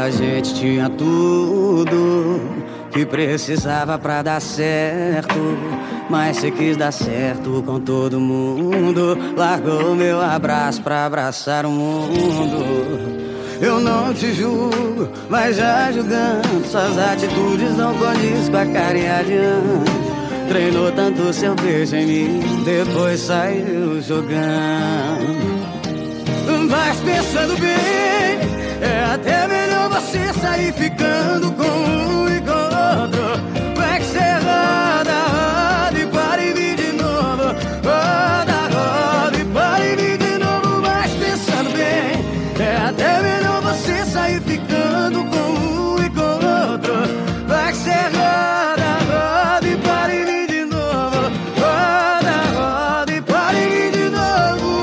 a gente tinha tudo que precisava pra dar certo, mas cê quis dar certo com todo mundo. Largou meu abraço pra abraçar o mundo. Eu não te julgo, mas já julgando, suas atitudes não condiz com a carinha de anjo. Treinou tanto seu beijo em mim, depois saiu jogando. Mas pensando bem, é até melhor você sair ficando com um e com outro. Vai que cê roda, roda e para e vir de novo. Roda, roda e para e vir de novo. Mas pensando bem, é até melhor você sair ficando com um e com outro. Vai que cê roda, roda e para e vir de novo. Roda, roda e para e vir de novo.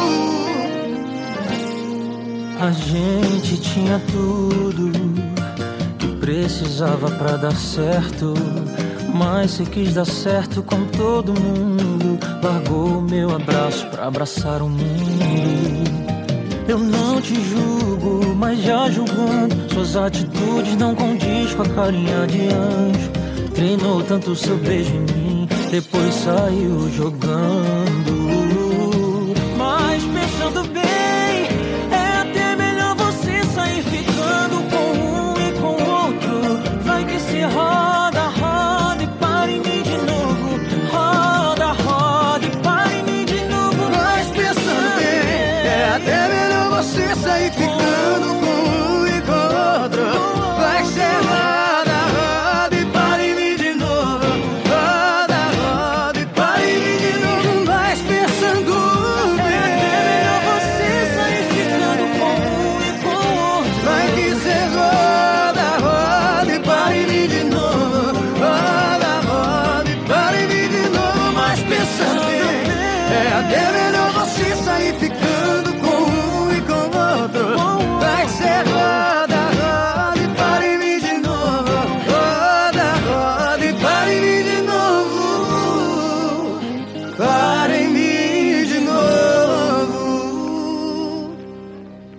A gente tinha tudo que precisava pra dar certo, mas cê quis dar certo com todo mundo. Largou meu abraço pra abraçar o mundo. Eu não te julgo, mas já julgando, suas atitudes não condiz com a carinha de anjo. Treinou tanto seu beijo em mim, depois saiu jogando. Mas pensando bem, ficando com um e com outro. Vai que se roda, roda e para em mim de novo. Roda, roda e para em mim de novo. Mas pensando bem, é até melhor você sair ficando com um e com outro. Vai que se roda, roda e para em mim de novo. Roda, roda e para em mim de novo. Mas pensando bem, é até melhor você sair ficando com um e com outro. vai que cê roda, roda e para em mim de novo. Roda, roda e para em mim de novo. Mas pensando bem, é até melhor você sair ficando